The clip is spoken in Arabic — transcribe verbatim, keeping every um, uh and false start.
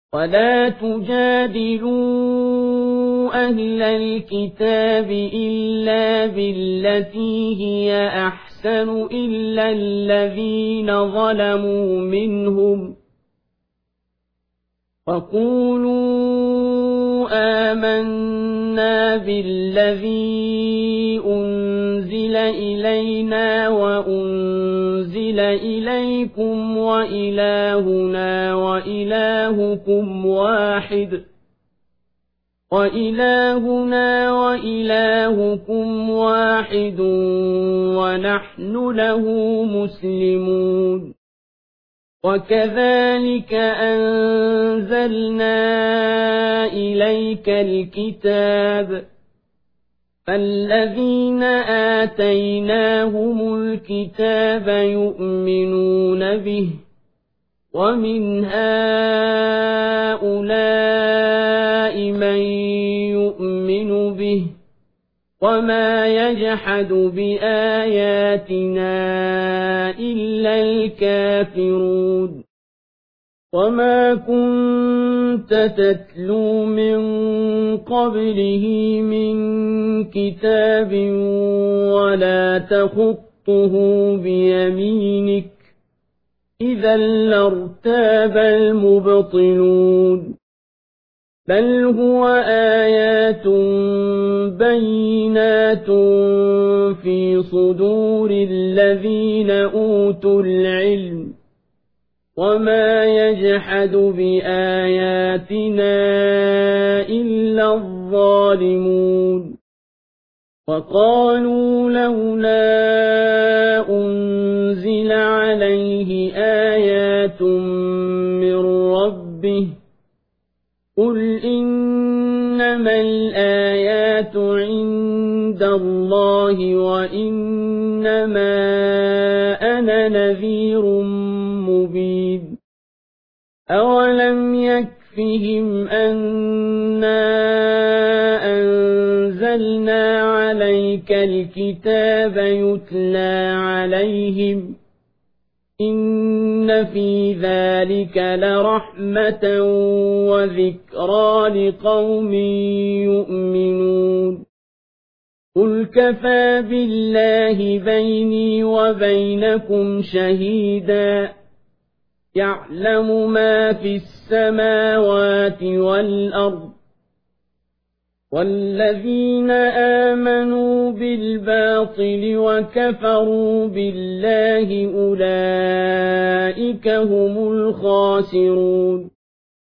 ولا تجادلوا أهل الكتاب إلا بالتي هي أحسن إلا الذين ظلموا منهم وقولوا آمنا بالذي أنزل إلينا وأنزل إليكم وإلهنا وإلهكم واحد وإلهنا وإلهكم واحد ونحن له مسلمون وكذلك أنزلنا إليك الكتاب فالذين آتيناهم الكتاب يؤمنون به ومن هؤلاء من يؤمن به وما يجحد بآياتنا إلا الكافرون وما كنت تتلو من قبله من كتاب ولا تخطه بيمينك إذا لارتاب المبطلون بل هو آيات بينات في صدور الذين أوتوا العلم وما يجحد بآياتنا إلا الظالمون وقالوا لولا أنزل عليه آيات من ربه قل إنما الآيات عند الله وإنما أنا نذير مبين أولم يكفهم أنا أنزلنا عليك الكتاب يتلى عليهم إن في ذلك لرحمة وذكرى لقوم يؤمنون قل كفى بالله بيني وبينكم شهيدا يعلم ما في السماوات والأرض والذين آمنوا بالباطل وكفروا بالله أولئك هم الخاسرون